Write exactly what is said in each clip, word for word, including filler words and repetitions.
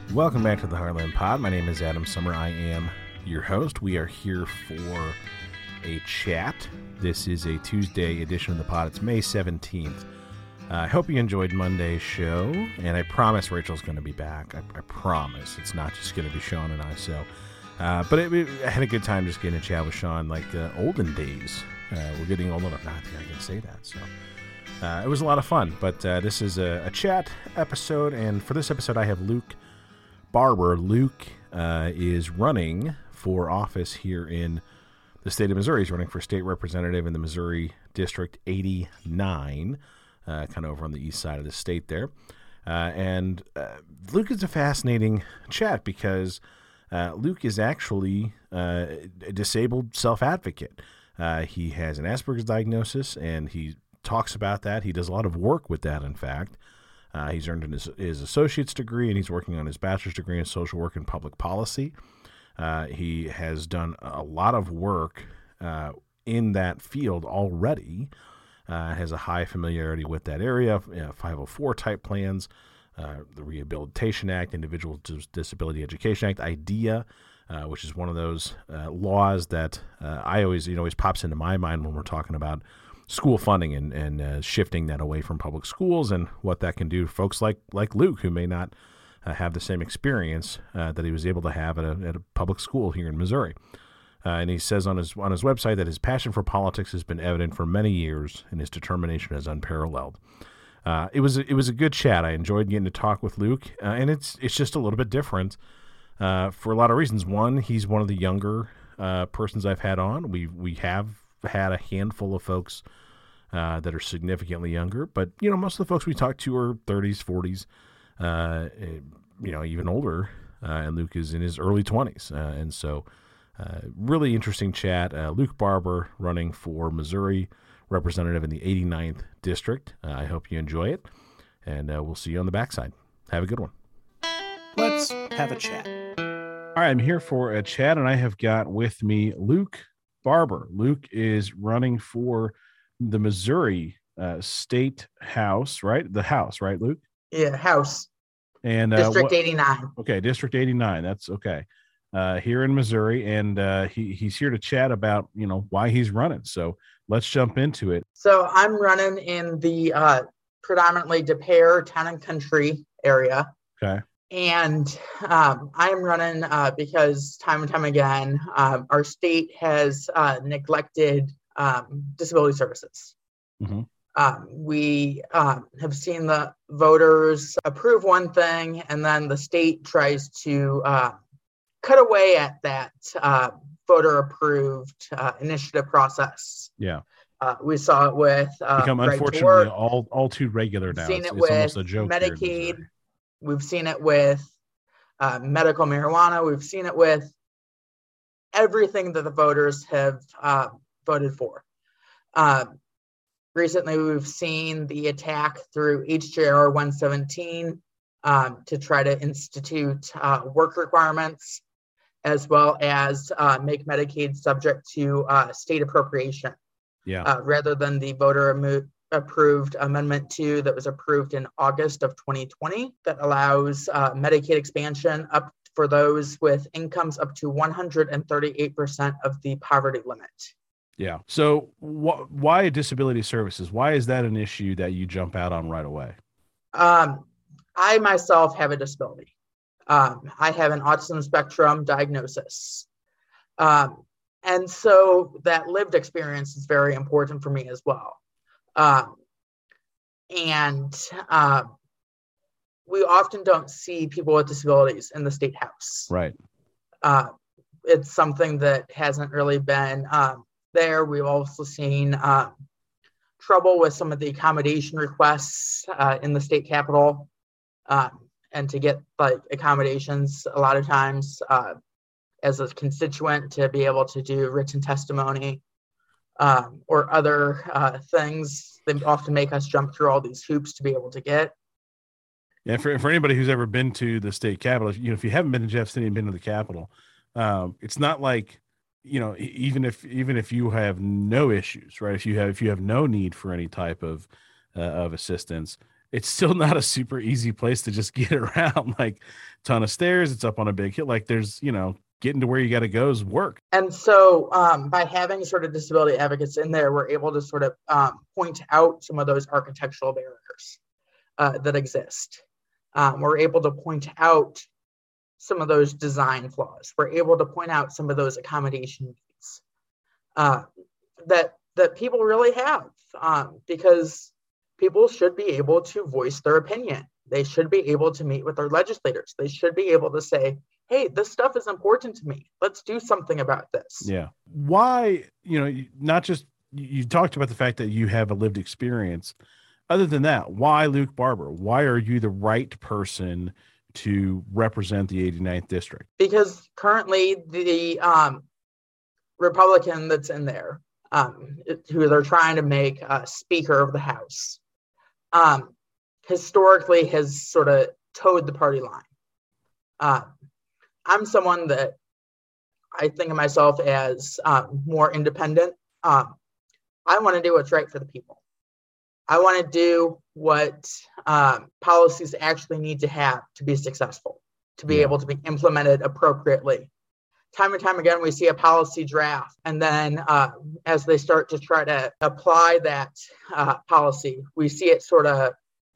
Welcome back to the Heartland Pod. My name is Adam Summer. I am your host. We are here for a chat. This is a Tuesday edition of the pod. It's May seventeenth. Uh, I hope you enjoyed Monday's show, and I promise Rachel's going to be back. I, I promise. It's not just going to be Sean and I. So, uh, but it, it, I had a good time just getting a chat with Sean, like uh, olden days. Uh, we're getting old enough. Now I think I can say that. So. Uh, it was a lot of fun, but uh, this is a, a chat episode, and for this episode I have Luke Barber. Luke uh, is running for office here in the state of Missouri. He's running for state representative in the Missouri District eighty-nine, uh, kind of over on the east side of the state there. Uh, and uh, Luke is a fascinating chat because uh, Luke is actually uh, a disabled self-advocate. Uh, he has an Asperger's diagnosis, and he talks about that. He does a lot of work with that, in fact. Uh, he's earned his, his associate's degree, and he's working on his bachelor's degree in social work and public policy. Uh, he has done a lot of work uh, in that field already, uh, has a high familiarity with that area, you know, five oh four type plans, uh, the Rehabilitation Act, Individual Disability Education Act, IDEA, uh, which is one of those uh, laws that uh, I always, you know, always pops into my mind when we're talking about school funding and, and uh, shifting that away from public schools and what that can do to folks like like Luke, who may not uh, have the same experience uh, that he was able to have at a, at a public school here in Missouri. Uh, and he says on his on his website that his passion for politics has been evident for many years, and his determination is unparalleled. Uh, it was it was a good chat. I enjoyed getting to talk with Luke, uh, and it's it's just a little bit different uh, for a lot of reasons. One, he's one of the younger uh, persons I've had on. We we have had a handful of folks Uh, that are significantly younger, but you know, most of the folks we talk to are thirties, forties, uh, you know, even older. Uh, and Luke is in his early twenties, uh, and so uh, really interesting chat. Uh, Luke Barber running for Missouri representative in the eighty-ninth district. Uh, I hope you enjoy it, and uh, we'll see you on the backside. Have a good one. Let's have a chat. All right, I'm here for a chat, and I have got with me Luke Barber. Luke is running for the Missouri uh, State House, right? The House, right, Luke? Yeah, House. And uh, District what, eighty-nine. Okay, District eighty-nine. That's okay. Uh, here in Missouri, and uh, he he's here to chat about you know why he's running. So let's jump into it. So I'm running in the uh, predominantly Des Peres Town and Country area. Okay. And um, I'm running uh, because time and time again, um, our state has uh, neglected um, disability services. Mm-hmm. Um, we um, have seen the voters approve one thing, and then the state tries to uh, cut away at that uh, voter-approved uh, initiative process. Yeah. Uh, we saw it with uh, become right unfortunately to work. all all too regular now. We've seen it's it it's with almost a joke. Medicaid. We've seen it with uh, medical marijuana. We've seen it with everything that the voters have uh, voted for. Uh, recently, we've seen the attack through H J R one seventeen um, to try to institute uh, work requirements, as well as uh, make Medicaid subject to uh, state appropriation. Yeah. Uh, rather than the voter amo- approved Amendment two that was approved in August of twenty twenty that allows uh, Medicaid expansion up for those with incomes up to one hundred thirty-eight percent of the poverty limit. Yeah. So wh- why disability services? Why is that an issue that you jump out on right away? Um, I myself have a disability. Um, I have an autism spectrum diagnosis. Um, and so that lived experience is very important for me as well. Um, and uh, we often don't see people with disabilities in the state house. Right. Uh, it's something that hasn't really been um, there. We've also seen um, trouble with some of the accommodation requests uh, in the state capitol. Um, and to get like accommodations a lot of times uh, as a constituent to be able to do written testimony um, or other uh, things, they often make us jump through all these hoops to be able to get. Yeah, for for anybody who's ever been to the state capitol, you know, if you haven't been to Jeff City and been to the Capitol, um, it's not like, you know, even if even if you have no issues, right? If you have if you have no need for any type of uh, of assistance, it's still not a super easy place to just get around. Like, ton of stairs, it's up on a big hill. Like, there's, you know, getting to where you got to go is work. And so um, by having sort of disability advocates in there, we're able to sort of um, point out some of those architectural barriers uh, that exist. Um, we're able to point out some of those design flaws. We're able to point out some of those accommodation needs uh, that that people really have, um, because people should be able to voice their opinion. They should be able to meet with their legislators. They should be able to say, hey, this stuff is important to me. Let's do something about this. Yeah. Why, you know, not just, you talked about the fact that you have a lived experience. Other than that, why Luke Barber? Why are you the right person to represent the eighty-ninth district? Because currently the um, Republican that's in there, um, who they're trying to make uh, Speaker of the House, um, historically has sort of towed the party line. Uh, I'm someone that I think of myself as um, more independent. Um, I want to do what's right for the people. I want to do what um, policies actually need to have to be successful, to be yeah. able to be implemented appropriately. Time and time again, we see a policy draft, and then uh, as they start to try to apply that uh, policy, we see it sort of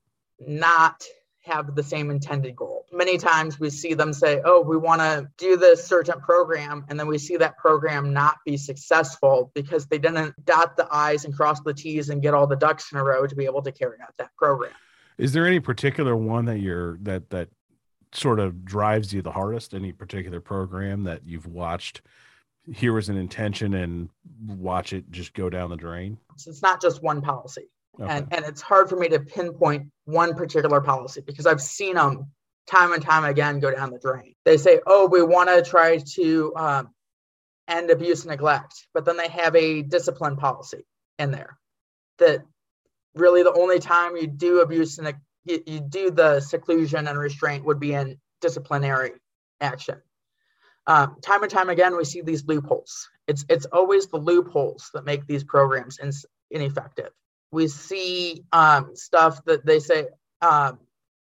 not have the same intended goal. Many times we see them say, oh, we want to do this certain program, and then we see that program not be successful because they didn't dot the I's and cross the T's and get all the ducks in a row to be able to carry out that program. Is there any particular one that you're that that sort of drives you the hardest? Any particular program that you've watched here was an intention and watch it just go down the drain? So it's not just one policy. Okay. And, and it's hard for me to pinpoint one particular policy because I've seen them time and time again go down the drain. They say, oh, we want to try to um, end abuse and neglect, but then they have a discipline policy in there that really the only time you do abuse and you, you do the seclusion and restraint would be in disciplinary action. Um, time and time again, we see these loopholes. It's it's always the loopholes that make these programs in, ineffective. We see um, stuff that they say, um,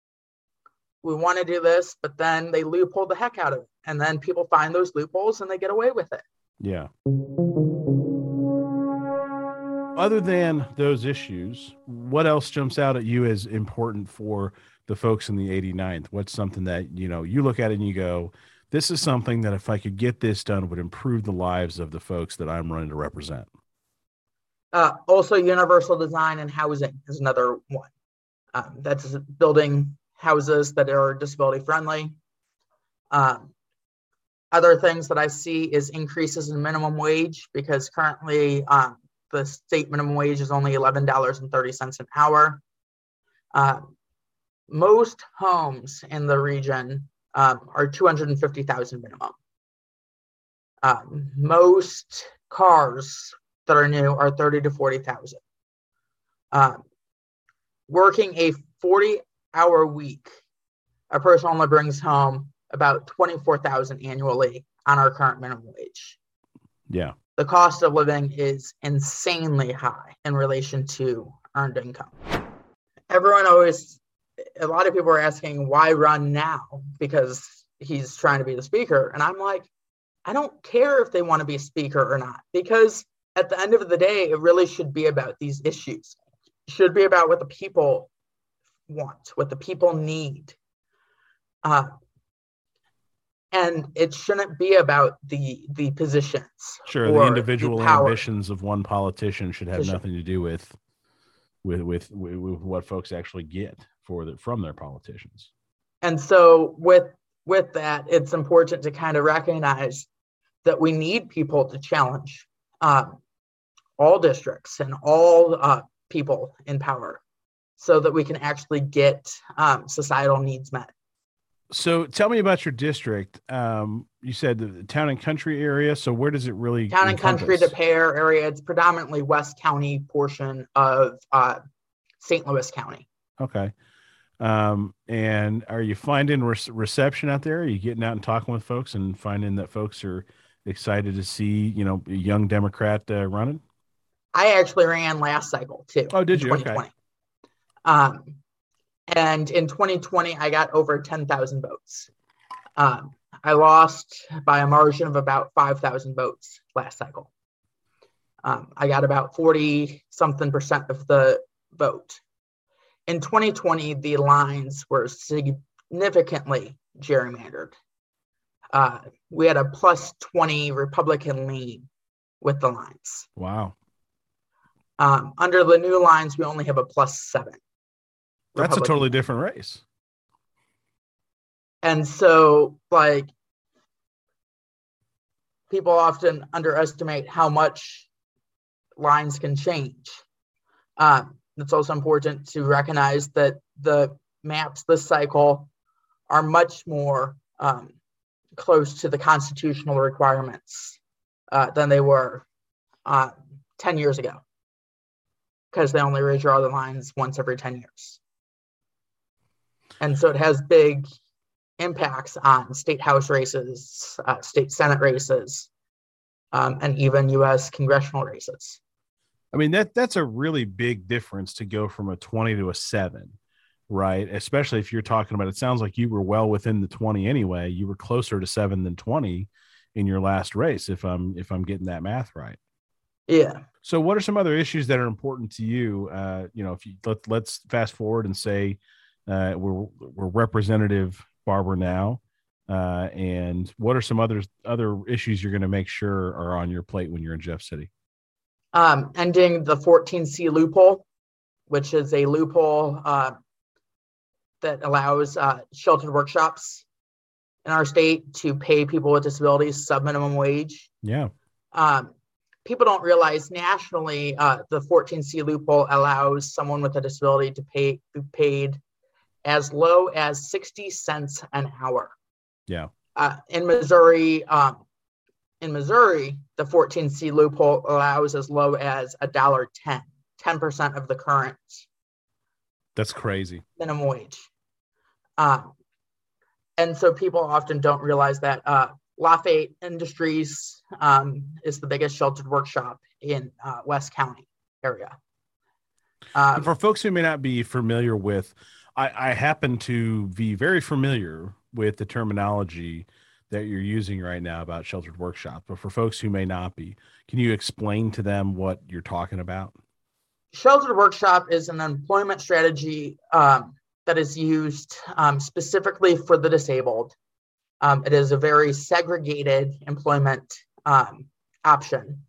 we want to do this, but then they loophole the heck out of it. And then people find those loopholes and they get away with it. Yeah. Other than those issues, what else jumps out at you as important for the folks in the eighty-ninth? What's something that, you know, you look at it and you go, this is something that if I could get this done would improve the lives of the folks that I'm running to represent? Uh, also, universal design and housing is another one. Um, that's building houses that are disability friendly. Um, other things that I see is increases in minimum wage, because currently um, the state minimum wage is only eleven dollars and thirty cents an hour. Uh, most homes in the region um, are two hundred fifty thousand minimum. Um, most cars that are new are thirty to forty thousand. Um, working a forty hour week, a person only brings home about twenty-four thousand annually on our current minimum wage. Yeah. The cost of living is insanely high in relation to earned income. Everyone always, a lot of people are asking why run now, because he's trying to be the speaker. And I'm like, I don't care if they want to be a speaker or not, because at the end of the day, it really should be about these issues. It should be about what the people want, what the people need. Uh, and it shouldn't be about the the positions. Sure, the individual the ambitions of one politician should have nothing to do with with, with with with what folks actually get for the, from their politicians. And so with with that, it's important to kind of recognize that we need people to challenge um, all districts and all uh, people in power so that we can actually get um, societal needs met. So tell me about your district. Um, you said the town and country area. So where does it really Town and encompass? country, Des Peres area. It's predominantly West County portion of uh, Saint Louis County. Okay. Um, and are you finding re- reception out there? Are you getting out and talking with folks and finding that folks are excited to see, you know, a young Democrat uh, running? I actually ran last cycle too. Oh, did you? Okay. Um, And in twenty twenty, I got over ten thousand votes. Um, I lost by a margin of about five thousand votes last cycle. Um, I got about forty something percent of the vote. In twenty twenty, the lines were significantly gerrymandered. Uh, we had a plus twenty Republican lean with the lines. Wow. Um, under the new lines, we only have a plus seven. That's Republican a totally lean. different race. And so, like, people often underestimate how much lines can change. Um, it's also important to recognize that the maps this cycle are much more um, close to the constitutional requirements uh, than they were uh, ten years ago, because they only redraw the lines once every ten years. And so it has big impacts on state house races, uh, state senate races, um, and even U S congressional races. I mean, that that's a really big difference to go from a twenty to a seven, right? Especially if you're talking about, it sounds like you were well within the twenty anyway. You were closer to seven than twenty in your last race, if I'm if I'm getting that math right. Yeah. So what are some other issues that are important to you? Uh, you know, if you let, let's fast forward and say uh, we're we're Representative Barber now, uh, and what are some other other issues you're going to make sure are on your plate when you're in Jeff City? Um, ending the fourteen C loophole, which is a loophole uh, that allows uh, sheltered workshops in our state to pay people with disabilities sub-minimum wage. Yeah. Um, people don't realize nationally, uh, the fourteen C loophole allows someone with a disability to pay be paid as low as sixty cents an hour. Yeah. Uh, in Missouri, um, in Missouri, the fourteen C loophole allows as low as a dollar ten, ten percent of the current. That's crazy. Minimum wage. Um, and so people often don't realize that uh, Lafayette Industries um, is the biggest sheltered workshop in uh, West County area. Um, For folks who may not be familiar with, I, I happen to be very familiar with the terminology that you're using right now about sheltered workshop. But for folks who may not be, can you explain to them what you're talking about? Sheltered workshop is an employment strategy um, that is used um, specifically for the disabled. Um, it is a very segregated employment um, option,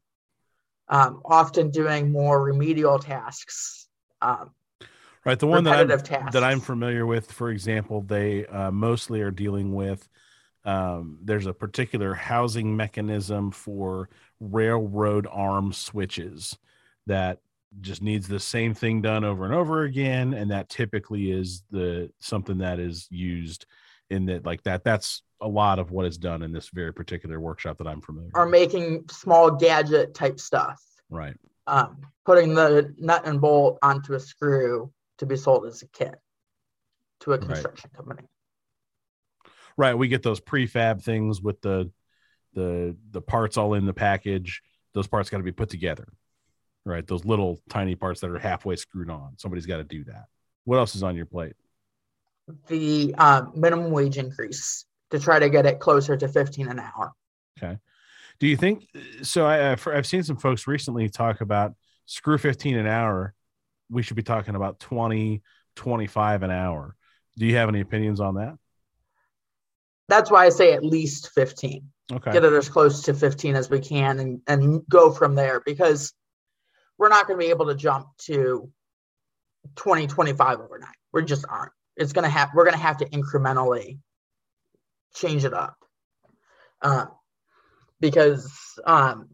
um, often doing more remedial tasks. Um, right. The one that I'm, tasks. that I'm familiar with, for example, they uh, mostly are dealing with Um, there's a particular housing mechanism for railroad arm switches that just needs the same thing done over and over again. And that typically is the something that is used in that, like that. That's a lot of what is done in this very particular workshop that I'm familiar Are with. making small gadget type stuff. Right. Um, putting the nut and bolt onto a screw to be sold as a kit to a construction right. company. Right, we get those prefab things with the the the parts all in the package. Those parts got to be put together, right? Those little tiny parts that are halfway screwed on. Somebody's got to do that. What else is on your plate? The uh, minimum wage increase to try to get it closer to fifteen an hour. Okay. Do you think so? I, I've, I've seen some folks recently talk about screw fifteen an hour. We should be talking about twenty, twenty-five an hour. Do you have any opinions on that? That's why I say at least fifteen. Okay. Get it as close to fifteen as we can and, and go from there, because we're not going to be able to jump to twenty, twenty-five overnight. We just aren't. It's going to have, we're going to have to incrementally change it up. Um, because um,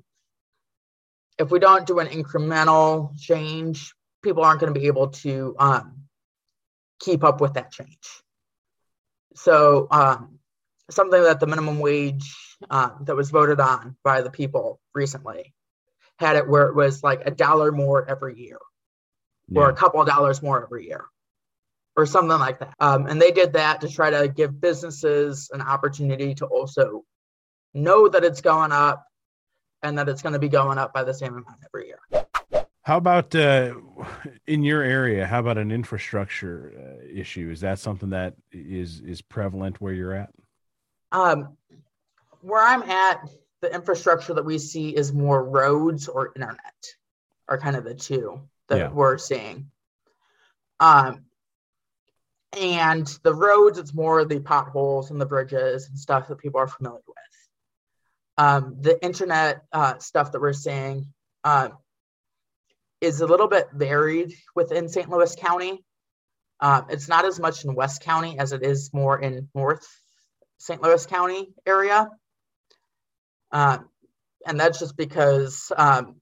if we don't do an incremental change, people aren't going to be able to um, keep up with that change. So, um, something that the minimum wage uh, that was voted on by the people recently had it where it was like a dollar more every year, yeah. or a couple of dollars more every year, or something like that. Um, and they did that to try to give businesses an opportunity to also know that it's going up and that it's going to be going up by the same amount every year. How about uh, in your area? How about an infrastructure uh, issue? Is that something that is is prevalent where you're at? Um, where I'm at, the infrastructure that we see is more roads or internet are kind of the two that Yeah. we're seeing. Um, and the roads, it's more the potholes and the bridges and stuff that people are familiar with. Um, the internet uh, stuff that we're seeing uh, is a little bit varied within Saint Louis County. Um, it's not as much in West County as it is more in North Saint Louis County area. Um, and that's just because um,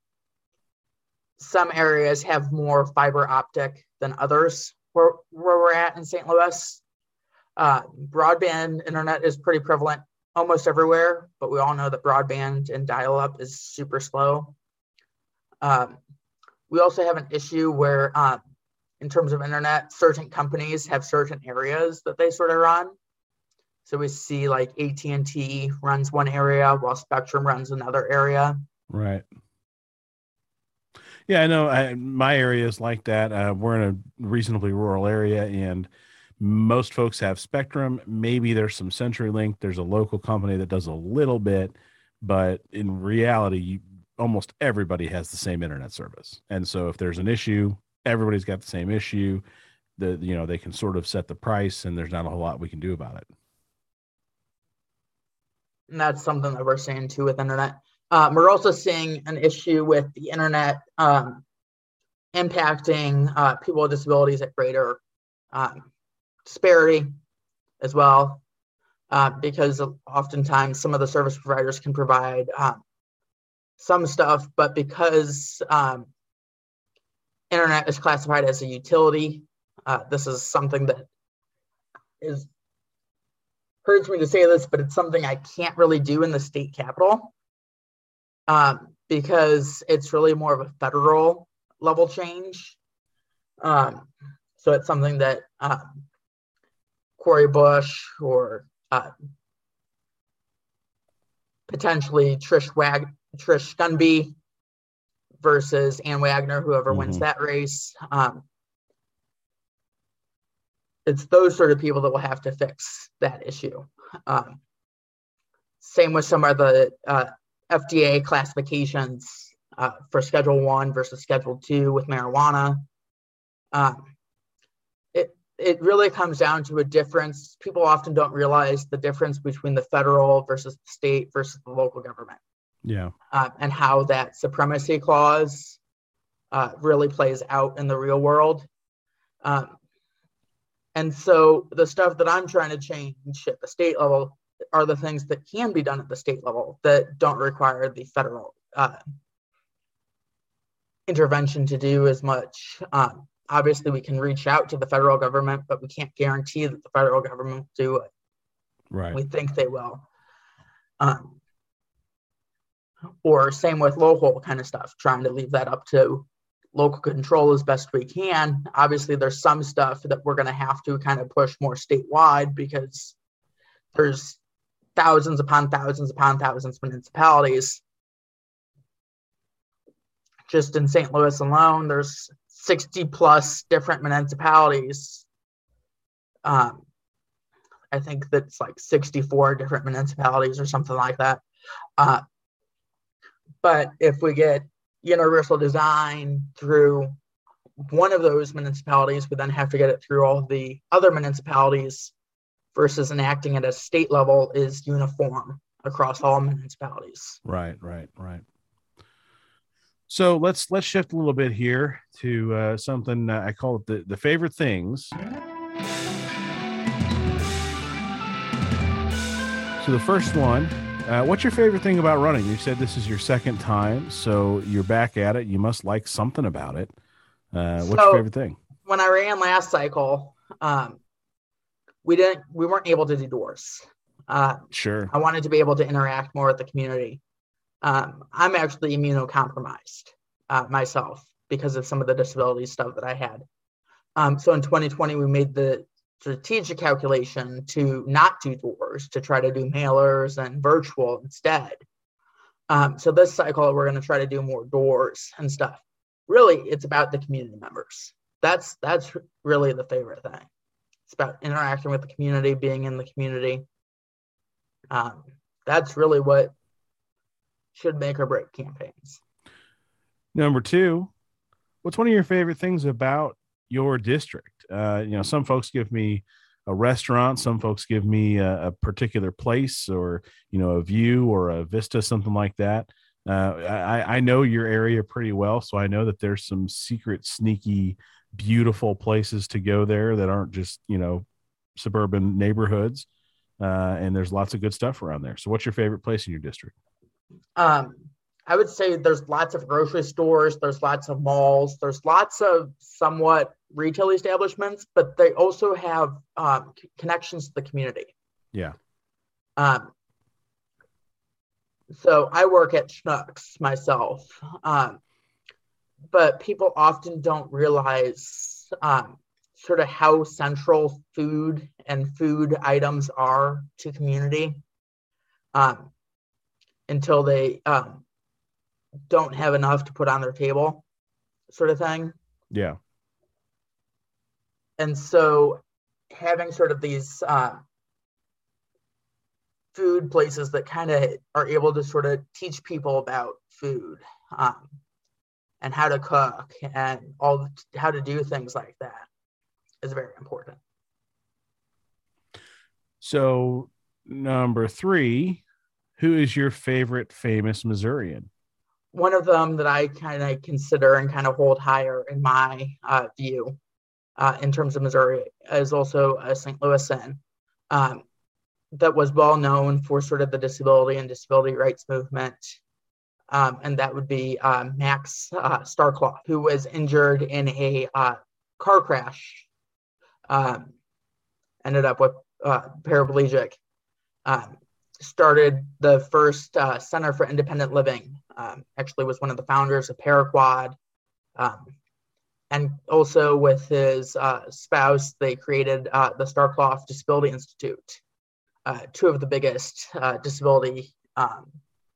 some areas have more fiber optic than others where, where we're at in Saint Louis. Uh, broadband internet is pretty prevalent almost everywhere, but we all know that broadband and dial-up is super slow. Um, we also have an issue where, um, in terms of internet, certain companies have certain areas that they sort of run. So we see like A T and T runs one area while Spectrum runs another area. Right. Yeah, I know. I, my area is like that. Uh, we're in a reasonably rural area, and most folks have Spectrum. Maybe there's some CenturyLink. There's a local company that does a little bit, but in reality, you, almost everybody has the same internet service. And so if there's an issue, everybody's got the same issue. The you know they can sort of set the price, and there's not a whole lot we can do about it. And that's something that we're seeing too with internet. Um, we're also seeing an issue with the internet um, impacting uh, people with disabilities at greater um, disparity as well, uh, because oftentimes some of the service providers can provide um, some stuff, but because um, internet is classified as a utility, uh, this is something that is hurts me to say this, but it's something I can't really do in the state capitol. Um, because it's really more of a federal level change. Um, so it's something that um, Cori Bush or uh, potentially Trish Wag Trish Gunby versus Ann Wagner, whoever mm-hmm. wins that race. Um, it's those sort of people that will have to fix that issue. Um, same with some of the uh, F D A classifications uh, for Schedule One versus Schedule Two with marijuana. Um, it it really comes down to a difference. People often don't realize the difference between the federal versus the state versus the local government. Yeah, uh, and how that supremacy clause uh, really plays out in the real world. Um, and so the stuff that I'm trying to change at the state level are the things that can be done at the state level that don't require the federal uh, intervention to do as much. Um, obviously, we can reach out to the federal government, but we can't guarantee that the federal government will do it. Right. We think they will. Um, or same with local kind of stuff, trying to leave that up to local control as best we can. Obviously, there's some stuff that we're going to have to kind of push more statewide because there's thousands upon thousands upon thousands of municipalities. Just in Saint Louis alone, there's sixty plus different municipalities. Um, I think that's like sixty-four different municipalities or something like that. Uh, but if we get universal design through one of those municipalities, we then have to get it through all the other municipalities versus enacting it at a state level is uniform across all municipalities. Right, right, right. So let's let's shift a little bit here to uh, something uh, I call it the, the favorite things. So the first one, uh, what's your favorite thing about running? You said this is your second time, so you're back at it. You must like something about it. Uh, what's so, your favorite thing? When I ran last cycle, um, we didn't, we weren't able to do doors. Uh, sure. I wanted to be able to interact more with the community. Um, I'm actually immunocompromised uh, myself because of some of the disability stuff that I had. Um, so in twenty twenty, we made the strategic calculation to not do doors, to try to do mailers and virtual instead. Um, so this cycle, we're going to try to do more doors and stuff. really it's about the community members. That's that's really the favorite thing. It's about interacting with the community, being in the community. Um, that's really what should make or break campaigns. Number two, what's one of your favorite things about your district? Uh, you know, some folks give me a restaurant, some folks give me a, a particular place, or, you know, a view or a vista, something like that. Uh, I, I know your area pretty well, so I know that there's some secret, sneaky, beautiful places to go there that aren't just, you know, suburban neighborhoods. Uh, and there's lots of good stuff around there. So what's your favorite place in your district? Um, I would say there's lots of grocery stores, there's lots of malls, there's lots of somewhat retail establishments, but they also have um, c- connections to the community. Yeah. Um, so I work at Schnucks myself, um, but people often don't realize um, sort of how central food and food items are to community um, until they um, don't have enough to put on their table, sort of thing. Yeah. And so having sort of these uh, food places that kind of are able to sort of teach people about food um, and how to cook and all how to do things like that is very important. So number three, who is your favorite famous Missourian? One of them that I kind of consider and kind of hold higher in my uh, view uh, in terms of Missouri is also a Saint Louisan um, that was well known for sort of the disability and disability rights movement. Um, and that would be uh, Max uh, Starclough, who was injured in a uh, car crash, um, ended up with uh, paraplegic, um, started the first uh, Center for Independent Living, um, actually was one of the founders of Paraquad. Um, and also with his uh, spouse, they created uh, the Starclough Disability Institute, uh, two of the biggest uh, disability um,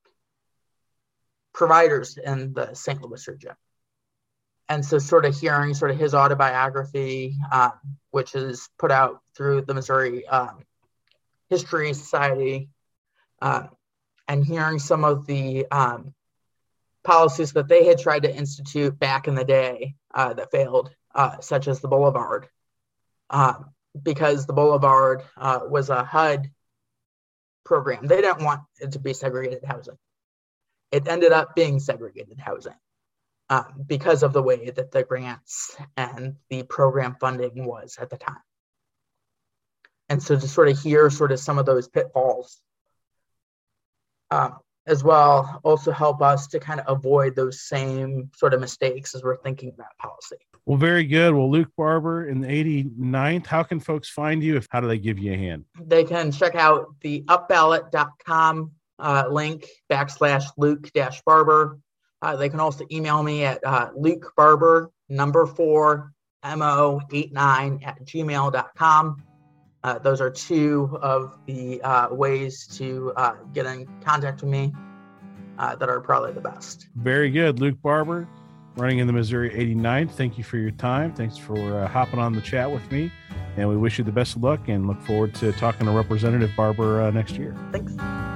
providers in the Saint Louis region. And so sort of hearing sort of his autobiography, um, which is put out through the Missouri um, History Society, uh, and hearing some of the um, policies that they had tried to institute back in the day uh, that failed, uh, such as the Boulevard, uh, because the Boulevard uh, was a H U D program. They didn't want it to be segregated housing. It ended up being segregated housing uh, because of the way that the grants and the program funding was at the time. And so to sort of hear sort of some of those pitfalls um, as well also help us to kind of avoid those same sort of mistakes as we're thinking about policy. Well, very good. Well, Luke Barber in the eighty-ninth, how can folks find you? If How do they give you a hand? They can check out the up ballot dot com uh, link backslash Luke dash Barber. Uh, they can also email me at uh, Luke Barber, number four, M O eighty-nine at gmail dot com. Uh, those are two of the uh, ways to uh, get in contact with me uh, that are probably the best. Very good. Luke Barber, running in the Missouri eighty-ninth. Thank you for your time. Thanks for uh, hopping on the chat with me. And we wish you the best of luck and look forward to talking to Representative Barber uh, next year. Thanks.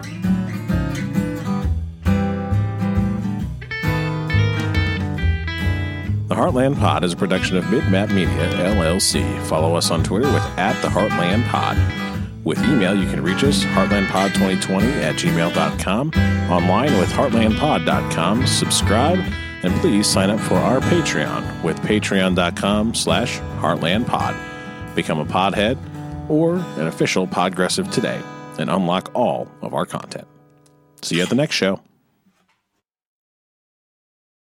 The Heartland Pod is a production of Mid-Map Media, L L C. Follow us on Twitter with at the Heartland Pod. With email, you can reach us, heartland pod twenty twenty at gmail dot com, online with heartland pod dot com. Subscribe, and please sign up for our Patreon with patreon dot com slash heartland pod. Become a podhead or an official Podgressive today and unlock all of our content. See you at the next show.